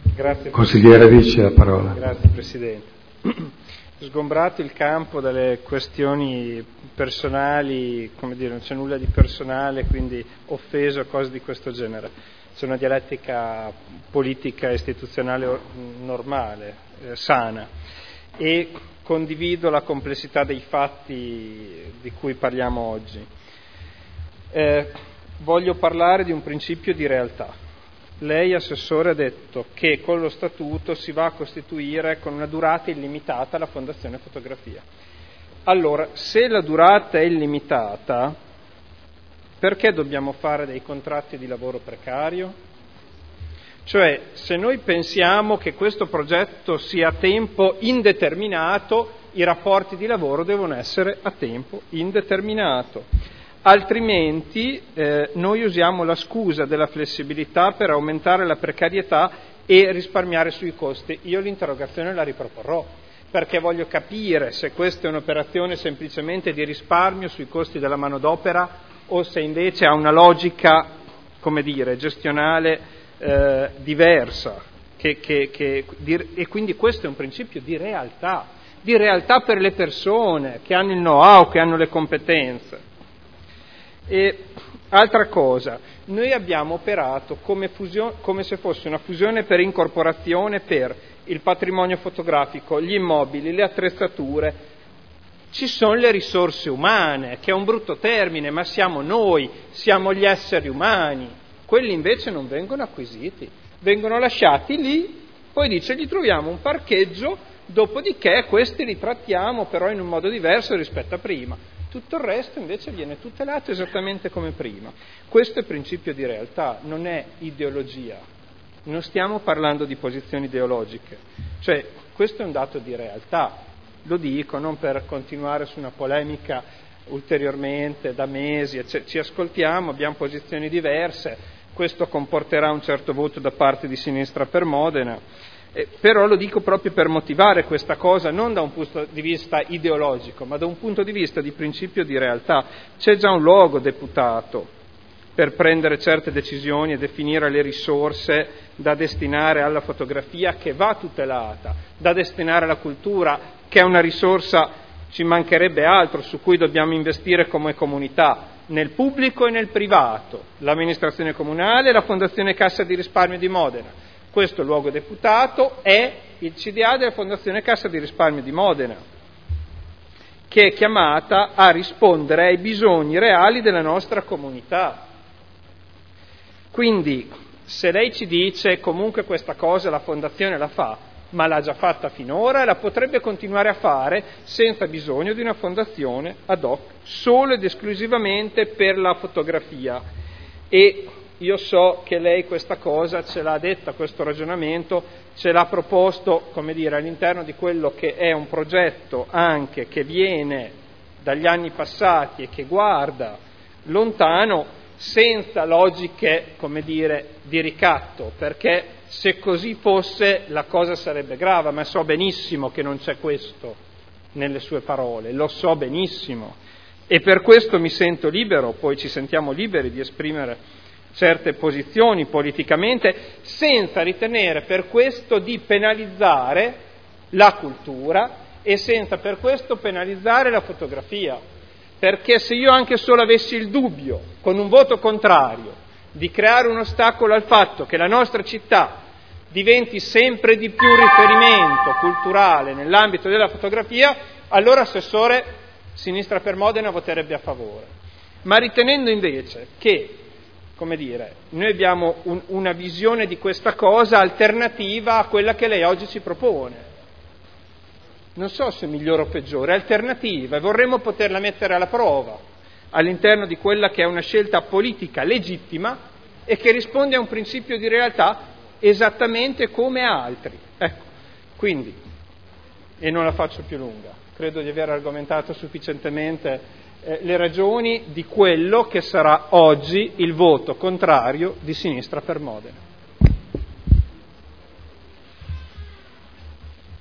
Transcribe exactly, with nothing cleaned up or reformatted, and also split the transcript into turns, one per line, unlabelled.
Grazie,
Consigliere Ricci, la parola.
Grazie Presidente. Sgombrato il campo dalle questioni personali, come dire, non c'è nulla di personale, quindi offeso, cose di questo genere. C'è una dialettica politica istituzionale normale, eh, sana, e condivido la complessità dei fatti di cui parliamo oggi. Eh, voglio parlare di un principio di realtà. Lei, Assessore, ha detto che con lo Statuto si va a costituire con una durata illimitata la Fondazione Fotografia. Allora, se la durata è illimitata, perché dobbiamo fare dei contratti di lavoro precario? Cioè, se noi pensiamo che questo progetto sia a tempo indeterminato, i rapporti di lavoro devono essere a tempo indeterminato. Altrimenti eh, noi usiamo la scusa della flessibilità per aumentare la precarietà e risparmiare sui costi. Io l'interrogazione la riproporrò, perché voglio capire se questa è un'operazione semplicemente di risparmio sui costi della manodopera o se invece ha una logica, come dire, gestionale eh, diversa. Che, che, che, di, e quindi questo è un principio di realtà, di realtà per le persone che hanno il know-how, che hanno le competenze. E altra cosa, noi abbiamo operato come, fusione, come se fosse una fusione per incorporazione per il patrimonio fotografico, gli immobili, le attrezzature. Ci sono le risorse umane, che è un brutto termine, ma siamo noi, siamo gli esseri umani. Quelli invece non vengono acquisiti, vengono lasciati lì, poi dice gli troviamo un parcheggio, dopodiché questi li trattiamo però in un modo diverso rispetto a prima. Tutto il resto invece viene tutelato esattamente come prima. Questo è principio di realtà, non è ideologia. Non stiamo parlando di posizioni ideologiche. Cioè, questo è un dato di realtà. Lo dico non per continuare su una polemica ulteriormente da mesi. Ci ascoltiamo, abbiamo posizioni diverse. Questo comporterà un certo voto da parte di Sinistra per Modena. Eh, però lo dico proprio per motivare questa cosa, non da un punto di vista ideologico, ma da un punto di vista di principio di realtà. C'è già un luogo deputato per prendere certe decisioni e definire le risorse da destinare alla fotografia, che va tutelata, da destinare alla cultura, che è una risorsa, ci mancherebbe altro, su cui dobbiamo investire come comunità, nel pubblico e nel privato, l'amministrazione comunale e la Fondazione Cassa di Risparmio di Modena. Questo luogo deputato è il C D A della Fondazione Cassa di Risparmio di Modena, che è chiamata a rispondere ai bisogni reali della nostra comunità. Quindi, se lei ci dice comunque questa cosa la Fondazione la fa, ma l'ha già fatta finora e la potrebbe continuare a fare senza bisogno di una fondazione ad hoc, solo ed esclusivamente per la fotografia. E io so che lei questa cosa ce l'ha detta, questo ragionamento, ce l'ha proposto, come dire, all'interno di quello che è un progetto anche che viene dagli anni passati e che guarda lontano, senza logiche, come dire, di ricatto, perché se così fosse la cosa sarebbe grave, ma so benissimo che non c'è questo nelle sue parole, lo so benissimo, e per questo mi sento libero, poi ci sentiamo liberi di esprimere certe posizioni politicamente, senza ritenere per questo di penalizzare la cultura e senza per questo penalizzare la fotografia. Perché se io anche solo avessi il dubbio, con un voto contrario, di creare un ostacolo al fatto che la nostra città diventi sempre di più riferimento culturale nell'ambito della fotografia, allora Assessore, Sinistra per Modena voterebbe a favore. Ma ritenendo invece che, come dire, noi abbiamo un, una visione di questa cosa alternativa a quella che lei oggi ci propone. Non so se migliore o peggiore, alternativa, e vorremmo poterla mettere alla prova all'interno di quella che è una scelta politica legittima e che risponde a un principio di realtà esattamente come altri. Ecco, quindi, e non la faccio più lunga, credo di aver argomentato sufficientemente eh, le ragioni di quello che sarà oggi il voto contrario di Sinistra per Modena.